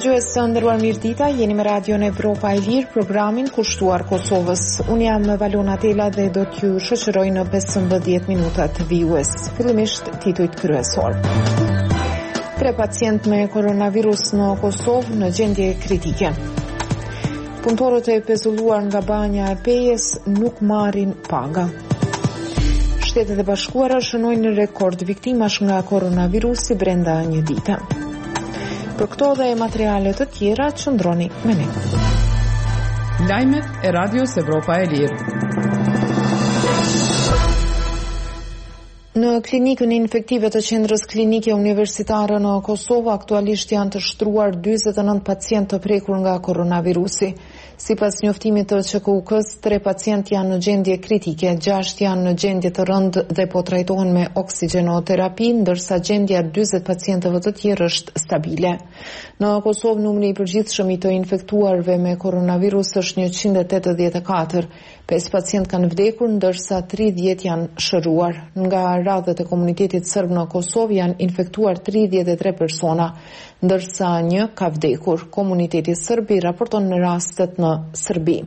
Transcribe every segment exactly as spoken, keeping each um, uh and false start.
Dëgjues të nderuar, mirëdita, jeni me Radion Evropa e Lirë, programin kushtuar Kosovës. Unë jam Valona Tela dhe do t'ju shoqëroj në pesëmbëdhjetë minutat vijues. Fillimisht titujt kryesor. Tre pacient me koronavirus në Kosovë në gjendje kritike. Punëtorët e pezulluar nga banja e Pejes nuk marrin paga. Shtetet e Bashkuara shënojnë rekord viktimash nga koronavirusi brenda një dite. Për këto dhe materiale të tjera, qëndroni me ne. Lajmet e Radios Evropa e Lirë. Në klinikën infektive të qendrës klinike universitare në Kosovë, aktualisht janë të shtruar dyzet e nëntë pacient të prekur nga koronavirusi. Sipas njoftimit të Q K U K-s, tre pacient janë në gjendje kritike, gjashtë janë në gjendje të rëndë dhe po trajtohen me oksigenoterapi, ndërsa gjendja dyzet pacientëve të tjerë është stabile. Në Kosovë, numri i përgjithshëm i të infektuarve me koronavirus është njëqind e tetëdhjetë e katër. pesë pacient kanë vdekur, ndërsa tridhjetë janë shëruar. Nga radhët e komunitetit serb në Kosovë janë infektuar tridhjetë e tre persona, ndërsa një ka vdekur. Komuniteti serb i raporton në rastet në Serbi.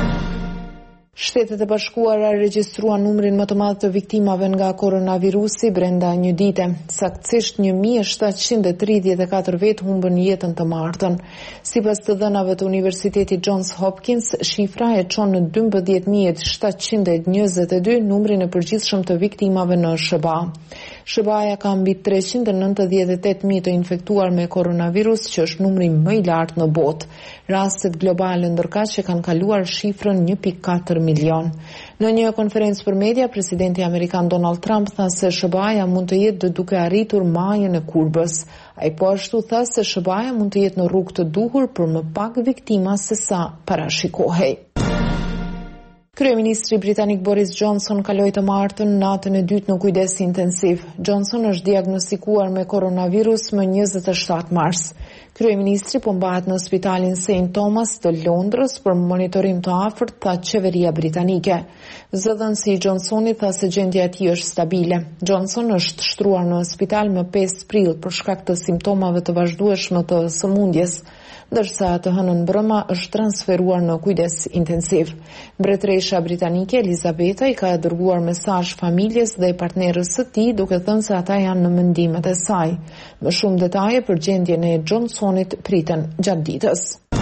Shtetet e Bashkuara regjistruan numrin më të madh të viktimave nga koronavirusi brenda një dite. Saktësisht një mijë e shtatëqind e tridhjetë e katër vetë humbën jetën të martën. Sipas të dhënave të Universitetit Johns Hopkins, shifra e çon në dymbëdhjetë mijë e shtatëqind e njëzet e dy numrin e përgjithshëm të viktimave në S B A. S B A-ja ka mbi treqind e nëntëdhjetë e tetë mijë të infektuar me koronavirus, që është numri më i lartë në botë. Rastet globale ndërkaq që kanë kaluar shifrën një pikë katër milion. Në një konferencë për media, presidenti amerikan Donald Trump tha se S B A-ja mund të jetë duke arritur majën e kurbës. Ai po ashtu tha se S B A-ja mund të jetë në rrugë të duhur për më pak viktima se sa parashikohej. Kryeministri britanik Boris Johnson kaloi të martën natën e dytë në kujdes intensiv. Johnson është diagnostikuar me koronavirus më njëzet e shtatë mars. Kryeministri po mbahet në spitalin Saint Thomas të Londrës për monitorim të afërt, tha qeveria britanike. Zëdhënësi i Johnsonit tha se gjendja e tij është stabile. Johnson është shtruar në spital më pesë prill për shkak të simptomave të vazhdueshme të sëmundjes, ndërsa të hënën brëma është transferuar në kujdes intensiv. Mbretëresha britanike Elizabeta i ka dërguar mesazh familjes dhe partnerës së tij, duke thënë se ata janë në mendimet e saj. Më shumë detaje për gjendjen e Johnsonit priten gjatë ditës.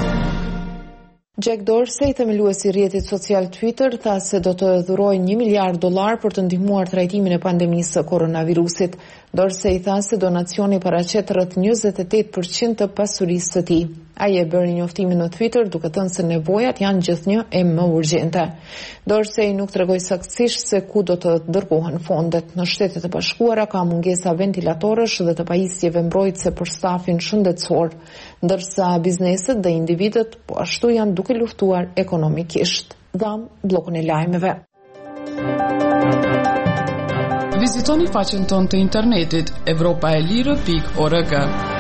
Jack Dorsey, themeluesi i rrjetit social Twitter, tha se do të dhurojë një miliard dollar për të ndihmuar trajtimin e pandemisë së koronavirusit. Dorsey tha se donacioni paraqet rreth njëzet e tetë përqind të pasurisë së tij. Ai e bëri njoftimin në Twitter duke thënë se nevojat janë gjithnjë e më urgjente. Dorsey nuk tregoi saktësisht se ku do të dërgohen fondet. Në Shtetet e Bashkuara ka mungesa ventilatorësh dhe të pajisjeve mbrojtëse për stafin shëndetësor, ndërsa bizneset dhe individët po ashtu janë duke luftuar ekonomikisht. Dham bllokun e lajmeve. Vizitoni faqen tonë të internetit evropa e lirë pikë org.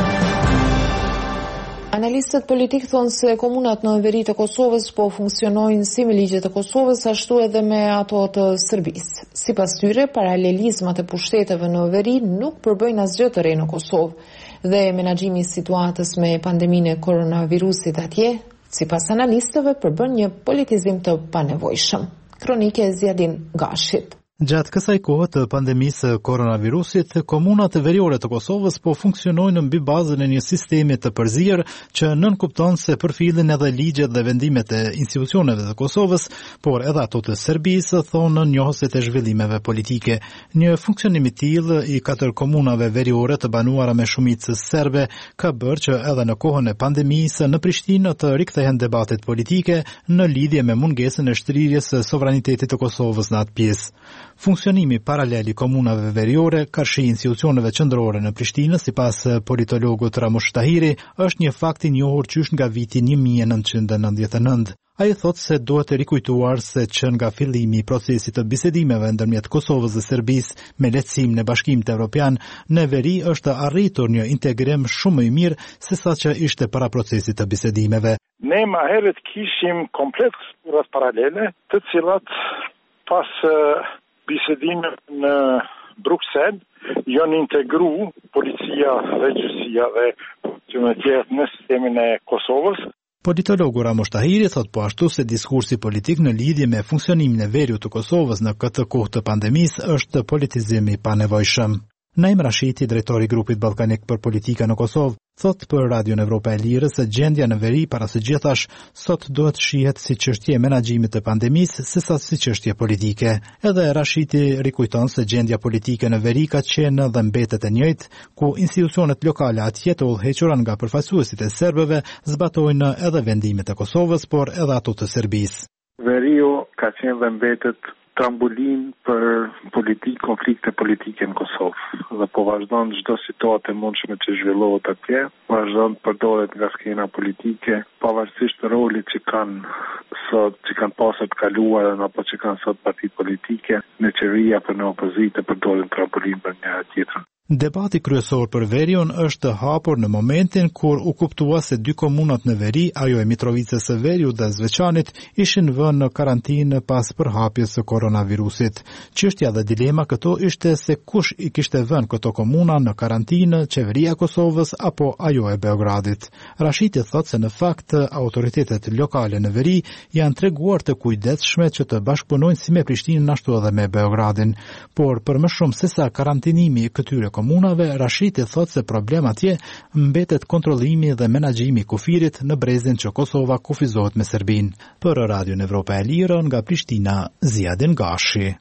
Analistët politik thonë se komunat në veri të Kosovës po funksionojnë si me ligjet e Kosovës, ashtu edhe me ato të Serbisë. Sipas tyre, paralelizmat e pushteteve në veri nuk përbëjnë asgjë të re në Kosovë dhe menaxhimi i situatës me pandeminë e koronavirusit atje, sipas analistëve, përbën një politizim të panevojshëm. Kronike e Zjadin Gashit. Gjatë kësaj kohë të pandemisë koronavirusit, komunat veriore të Kosovës po funksionojnë mbi bazën e një sistemi të përzier që nënkupton se përfillin edhe ligjet dhe vendimet e institucioneve të Kosovës, por edhe ato të Serbisë, thonë njohësit e zhvillimeve politike. Një funksionim i tillë i katër komunave veriore të banuara me shumicë serbe ka bërë që edhe në kohën e pandemisë në Prishtinë të rikthehen debatet politike në lidhje me mungesën e shtrirjes së sovranitetit të Kosovës në atë pjesë. Funksionimi paralel i komunave veriore ka shi institucioneve qendrore në Prishtinë, sipas politologut Ramush Tahiri, është një fakt i njohur qysh nga viti një mijë e nëntëqind e nëntëdhjetë e nëntë. Ai thotë se duhet të rikujtuar se që nga fillimi i procesit të bisedimeve ndërmjet Kosovës dhe Serbisë me lehtësim në Bashkimit Evropian, në veri është arritur një integrim shumë më i mirë se sa që ishte para procesit të bisedimeve. Ne më herët kishim komplet struktura paralele, të cilat pas bisedime në Bruxelles janë integru policia dhe gjyqësia dhe që me tjetë në sistemin e Kosovës. Politologu Ramosh Tahiri thot po ashtu se diskursi politik në lidhje me funksionimin e veriut të Kosovës në këtë kohë të pandemisë është politizim i panevojshëm. Naim Rashiti, drejtori i grupit ballkanik për politika në Kosovë, thot për Radion Evropa e Lirës se gjendja në veri para së gjithash sot duhet shihet si çështje menaxhimit të pandemisë sesa si çështje politike. Edhe Rashiti rikujton se gjendja politike në veri ka qenë dhe mbetet e njëjtë, ku institucionet lokale atje të udhëhequra nga përfaqësuesit e serbëve zbatojnë edhe vendimet e Kosovës, por edhe ato të Serbisë. Veriu ka qenë dhe mbetet trambolin për politik, konflikte politike në Kosovë. Dhe po vazhdon çdo situatë e mundshme që zhvillohet atje, vazhdon të përdoret nga skena politike, pavarësisht të rolit që kanë sot, që kanë pasur të kaluar apo që kanë sot partitë politike, në qeveria apo në opozitë përdoren trambolin për njëra tjetrën. Debati kryesor për Veriun është hapur në momentin kur u kuptua se dy komunat në veri, ajo e Mitrovicës së Veriut dhe Zveçanit, ishin vënë në karantinë pas përhapjes së koronavirusit. Çështja dhe dilema këto ishte se kush i kishte vënë këto komuna në karantinë, qeveria e Kosovës apo ajo e Beogradit. Rashiti thotë se në fakt autoritetet lokale në veri janë treguar të kujdesshme që të bashkëpunojnë si me Prishtinën ashtu edhe me Beogradin, por për më shumë se sa karantinimi i këtyre komunave, Rashiti thot se problemi atje mbetet kontrollimi dhe menaxhimi i kufirit në brezin që Kosova kufizohet me Serbinë. Për Radion Evropa e Lirë nga Prishtina, Ziadin Gashi.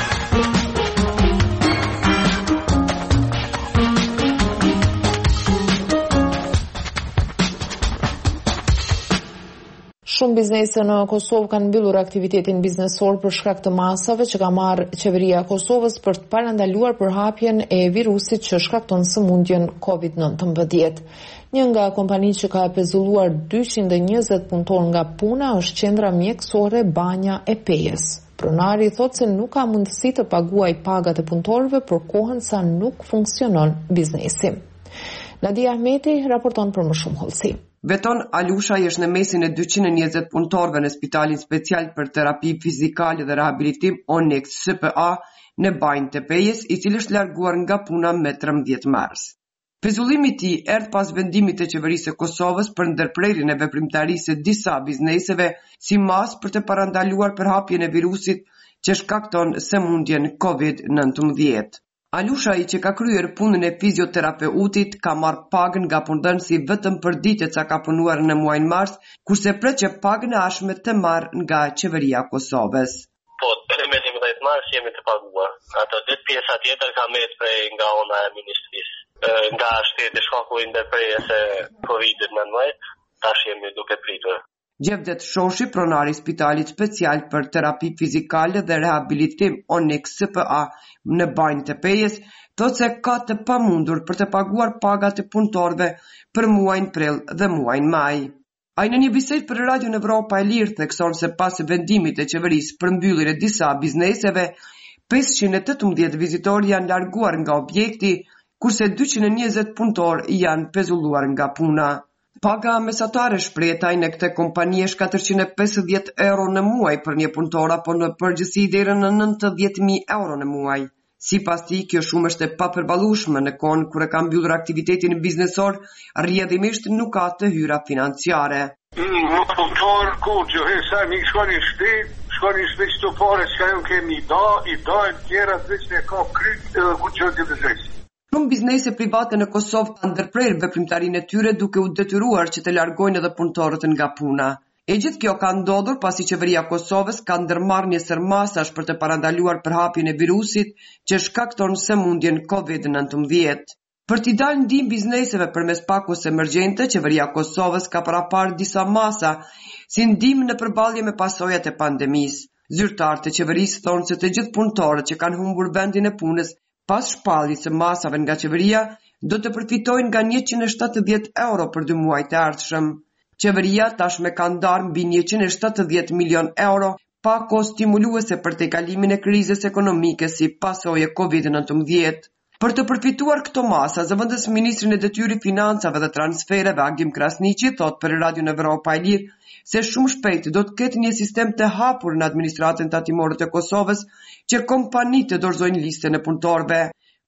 Shumë biznese në Kosovë kanë mbyllur aktivitetin biznesor për shkak të masave që ka marrë qeveria e Kosovës për të parandaluar përhapjen e virusit që shkakton sëmundjen kovid nëntëmbëdhjetë. Një nga kompanitë që ka pezulluar dyqind e njëzet punëtor nga puna është qendra mjekësore Banja e Pejës. Pronari thotë se nuk ka mundësi të paguajë pagat e punëtorëve për kohën sa nuk funksionon biznesi. Nadia Ahmeti raporton për më shumë hollësi. Beton Alusha është në mesin e dyqind e njëzet punëtorëve në Spitalin Special për Terapi Fizikale dhe Rehabilitim Onyx S P A në Banjë të Pejës, i cili është larguar nga puna me trembëdhjetë mars. Pezullimi i tij erdhi pas vendimit të qeverisë së Kosovës për ndërprerjen e veprimtarisë së disa bizneseve si mas për të parandaluar përhapjen e virusit që shkakton sëmundjen kovid nëntëmbëdhjetë. Alusha, i që ka kryer punën e fizioterapeutit, ka marrë pagën nga punëdhënësi vetëm për ditët sa ka punuar në muajin mars, kurse pret që pagën e ashme të marrë nga qeveria e Kosovës. Po, deri me njëmbëdhjetë mars jemi të paguar. Ato ditë pjesa tjetër ka marrë prej nga ona e ministrisë, nga shteti shkaku i ndërprerjes së kovid nëntëmbëdhjetë, tash jemi duke pritur. Gjevdet Shoshi, pronari i Spitalit Special për Terapi Fizikale dhe Rehabilitim Onyx S P A në Banjë të Pejës, thotë se ka të pamundur për të paguar pagat e punëtorëve për muajin prill dhe muajin maj. Ai në një bisedë për Radion Evropa e Lirë thekson se pas vendimit të qeverisë për mbylljen e disa bizneseve, pesëqind e tetëmbëdhjetë vizitorë janë larguar nga objekti, kurse dyqind e njëzet punëtorë janë pezulluar nga puna. Paga mesatare shpretaj në këtë kompani është katërqind e pesëdhjetë euro në muaj për një punëtor apo në përgjithësi deri në nëntëdhjetë mijë euro në muaj. Sipas tij, kjo shumë është e papërballueshme në kohën kur e ka mbyllur aktivitetin biznesor, rrjedhimisht nuk ka të hyra financiare. Një punëtor ku që hesa mi shkon në shtëpi, shkon në shtëpi të parë, s'ka ju kemi da, i da e tjera veç ne ka kryt ku që të dëgjoj. Shumë biznese private në Kosovë kanë ndërprerë veprimtarinë e tyre duke u detyruar që të largojnë edhe punëtorët nga puna. E gjithë kjo ka ndodhur pasi qeveria e Kosovës ka ndërmarrë një sërmasash për të parandaluar përhapjen e virusit që shkakton sëmundjen kovid nëntëmbëdhjetë. Për t'i dalë ndihmë bizneseve përmes pakos emergjente, qeveria e Kosovës ka paraparë disa masa si ndihmë në përballje me pasojat e pandemisë. Zyrtarët e qeverisë thonë se të gjithë punëtorët që kanë humbur vendin e punës pas shpalljes së masave nga qeveria, do të përfitojnë nga njëqind e shtatëdhjetë euro për dy muajt e ardhshëm. Qeveria tashmë ka ndarë mbi njëqind e shtatëdhjetë milion euro pako stimuluese për tejkalimin e krizës ekonomike si pasojë kovid nëntëmbëdhjetë. Për të përfituar këto masa, zëvendës ministrin e detyrë financave dhe transfereve Agim Krasniqi thot për Radion Evropa e Lirë se shumë shpejt do të ketë një sistem të hapur në administratën tatimore të Kosovës që kompanitë të dorëzojnë listën e punëtorëve.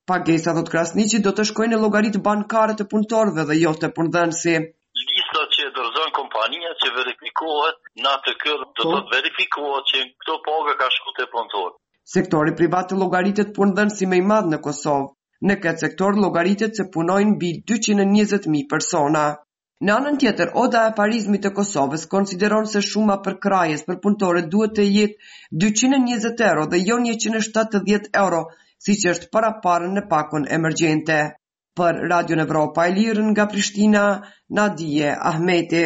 Pagesa, thot Krasniqi, do të shkojnë në llogaritë bankare të punëtorëve dhe jo të punëdhënësi. Lista që dorëzon kompania që verifikohet në atë kër, do të verifikohet që këto paga ka shku te punëtor. Sektori privat të llogaritet punëdhënësi më i madh në Kosovë. Në këtë sektor llogaritet se punojnë mbi dyqind e njëzet mijë persona. Në anën tjetër, Oda e Parizmit të Kosovës konsideron se shuma për krajes për punëtorët duhet të jetë dyqind e njëzet euro dhe jo njëqind e shtatëdhjetë euro, siç është para parën në pakon emergjente. Për Radio Evropa e Lirë nga Prishtina, Nadije Ahmeti.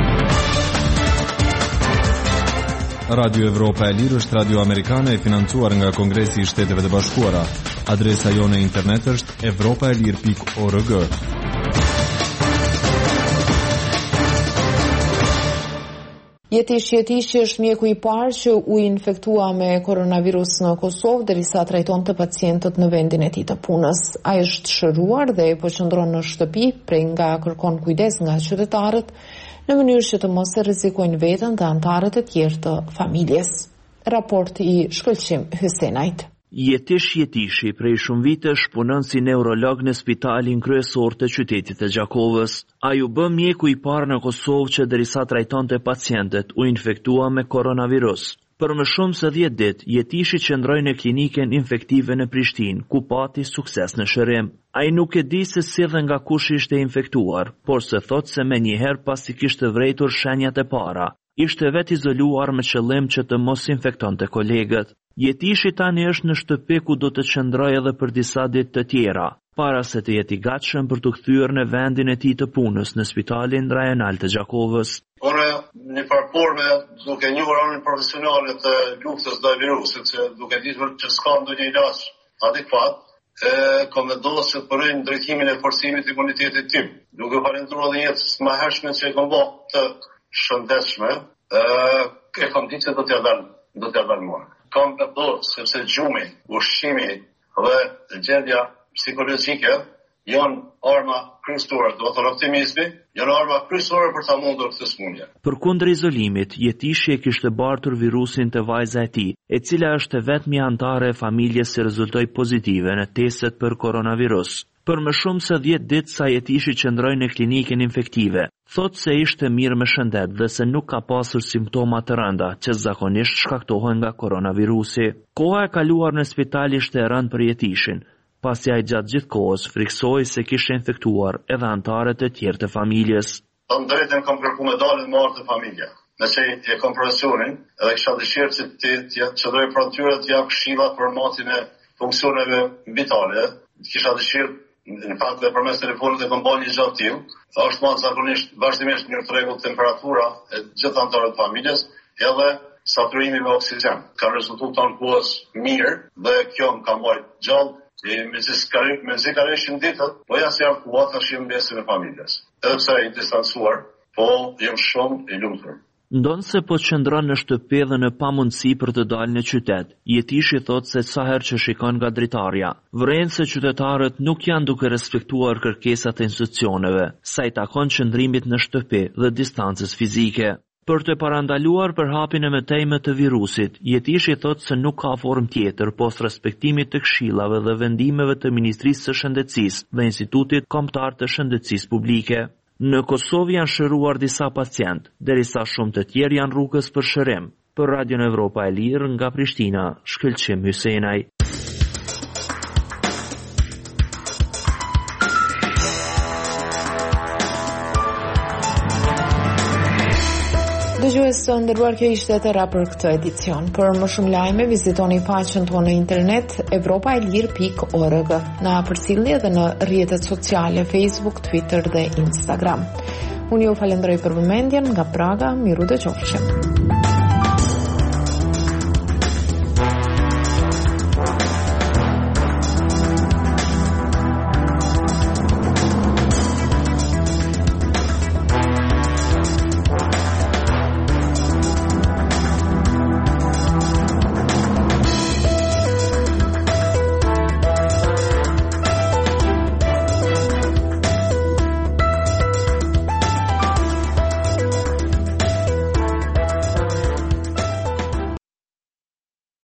Radio Evropa e Lirë është radio amerikane e financuar nga Kongresi i Shteteve të Bashkuara. Adresa jone internet është evropaelir pikë org. Jetish Jetishi është mjeku i parë që u infektua me koronavirus në Kosovë derisa trajtonte pacientët në vendin e tij të punës. Ai është shëruar dhe po qëndron në shtëpi, prej nga kërkon kujdes nga qytetarët në mënyrë që të mos e rrezikojnë veten dhe anëtarët e tjerë të familjes. Raport i Shkëlqim Hysenajt. Jetish Jetishi prej shumë vitesh punon si neurolog në spitalin kryesor të qytetit të Gjakovës. Ai u bë mjeku i parë në Kosovë që derisa trajtonte pacientët u infektua me koronavirus. Për më shumë se dhjetë ditë, Jetishi qëndroi në klinikën infektive në Prishtinë, ku pati sukses në shërim. Ai nuk e di se si dhe nga kush ishte infektuar, por se thot se me njëherë pasi kishte vrejtur shenjat e para, ishte vet izoluar me qëllim që të mos infektonte kolegët. Jetishi tani është në shtëpi ku do të qëndrojë edhe për disa ditë të tjera, para se të jetë i gatshëm për të kthyer në vendin e tij të punës në Spitalin Rajonal të Gjakovës. Ora, në parporme duke njohur anën profesionale të luftës ndaj virusit, se duke ditur që s'ka ndonjë ilaç adekuat, e kam vendosur të përrej në drejtimin e forcimit të imunitetit tim. Duke falendruar edhe jetës më hershme që e kam bërë të shëndetshme, e kam ditë se do t'ja dal, do t'ja dal mua. Kam vendosur sepse gjumi, ushqimi dhe gjendja psikologjike janë arma kryesore, do të thonë optimizmi, janë arma kryesore për ta mundur këtë smundje. Përkundër izolimit, Jetishi e kishte bartur virusin te vajza e tij, e cila është vetmi anëtare e familjes që rezultoi pozitive në testet për koronavirus. Për më shumë se dhjetë ditë sa Jetishi qëndroi në klinikën infektive, thot se ishte mirë me shëndet dhe se nuk ka pasur simptoma të rënda që zakonisht shkaktohen nga koronavirusi. Koha e kaluar në spital ishte e rëndë për Jetishin, pasi ai gjatë gjithë kohës friksoi se kishte infektuar edhe anëtarët e tjerë të familjes. Në drejtën kam kërkuar me dalën më marrë të familja. Nëse e kam profesionin, edhe kisha dëshirë që të të çdoj pronëtyre të jap këshilla për matin e funksioneve vitale. Kisha dëshirë në fakt dhe përmes telefonit e kam bërë një gjatë tillë. Është më zakonisht vazhdimisht një rregull temperatura e gjithë anëtarëve të familjes, edhe saturimi me oksigjen. Ka rezultuar tonë kohës mirë dhe kjo më ka mbajtur gjallë. Me zi ka reshin ditët, po ja se jam kuat tash jam mesin e familjes. Edhe pse e distancuar, po jam shumë i lumtur. Ndonë se po qëndron në shtëpi dhe në pamundësi për të dalë në qytet, Jetishi thot se sa herë që shikon nga dritarja, vren se qytetarët nuk janë duke respektuar kërkesat e institucioneve, sa i takon qëndrimit në shtëpi dhe distancës fizike. Për të parandaluar për hapjen e mëtejme të virusit, Jetishi thot se nuk ka formë tjetër post respektimit të këshillave dhe vendimeve të Ministrisë së Shëndetësisë dhe Institutit Kombëtar të Shëndetësisë Publike. Në Kosovë janë shëruar disa pacient, derisa shumë të tjerë janë rrugës për shërim. Për Radio Evropa e Lirë nga Prishtina, Shkëlqim Hysenaj. Dëgjues të nderuar, kjo ishte e tëra për këtë edicion. Për më shumë lajme, vizitoni faqen tonë në internet evropaelir pikë org, në përcjellje dhe në rrjetet sociale Facebook, Twitter dhe Instagram. Unë ju falenderoj për vëmendjen nga Praga, miru dëgjofshim.